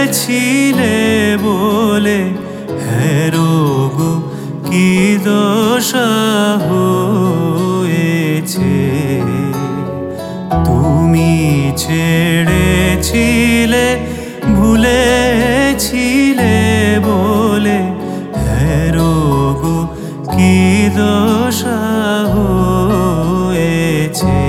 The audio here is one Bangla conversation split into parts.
ভুলেছিলে বলে হেরো গো কি দশা হয়েছে। তুমি ছেড়েছিলে ভুলেছিলে বলে হেরো গো কি দশা হয়েছে।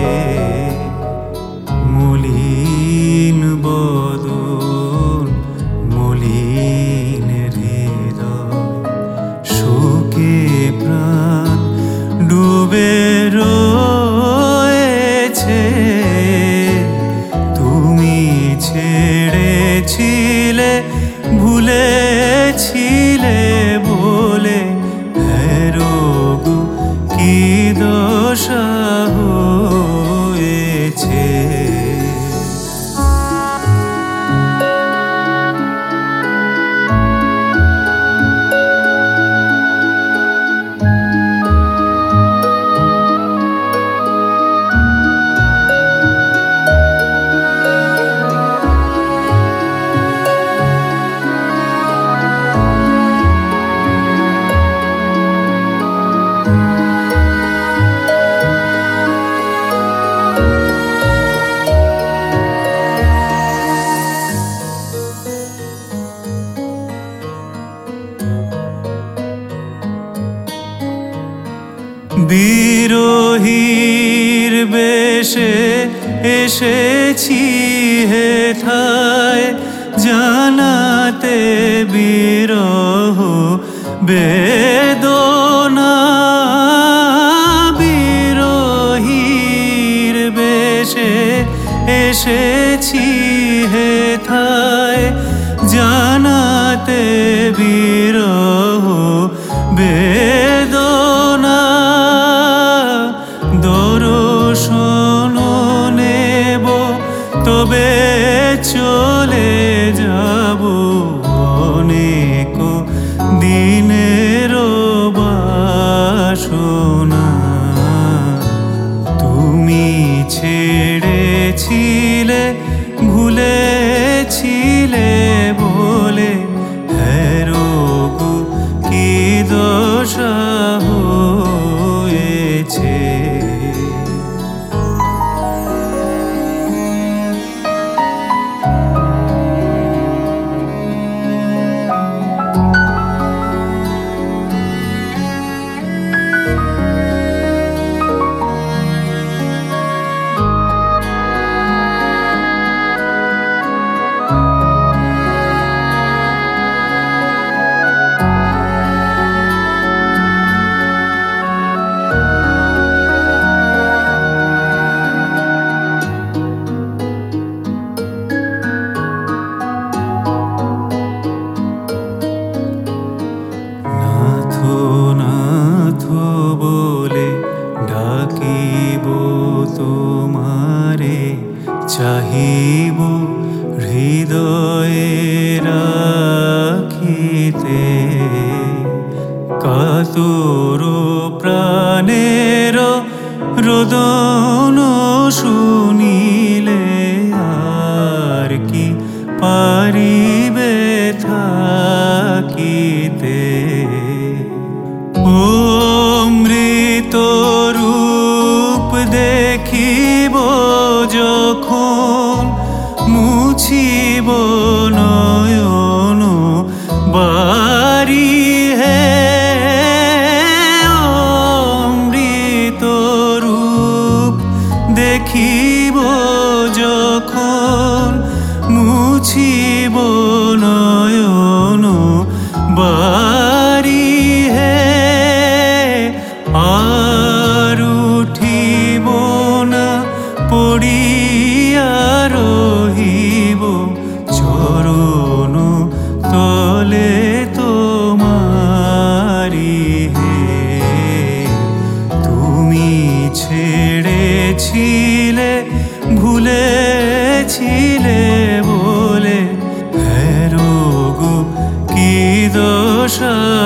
মলিন বদন মলিন হৃদয় শোকে প্রাণ ডুবে রয়েছে। তুমি ছেড়েছিলে ভুলেছিলে বলে হেরো গো কি দশা হয়েছে। বিরহীর বেশে এসেছি হেথায় জানাতে বিরহ বেদনা। বিরহীর বেশে এসেছি হেথায় জানাতে বিরহ বেদনা। দর্শন নেব তবে চলে যাব অনেক দিনের বাসনা। তুমি ছেড়েছিলে ভুলেছিলে বলে হেরো গো কি দশা হয়েছে। বলে ডাকিব তোমারে চাহিব হৃদয়ে রাখিতে। কাতর প্রাণের রোদন শুনিলে আর কি পারিবে থাকিতে। অমৃত রূপ দেখিব যখন মুছিব নয়ন বারি হে। অমৃত রূপ দেখিব যখন মুছিব নয়ন বারি হে। আর উঠিব না পড়িয়া রহিব চরণ তলে তোমারি হে। তুমি ছেড়েছিলে ভুলেছিলে বলে হেরো গো কি দশা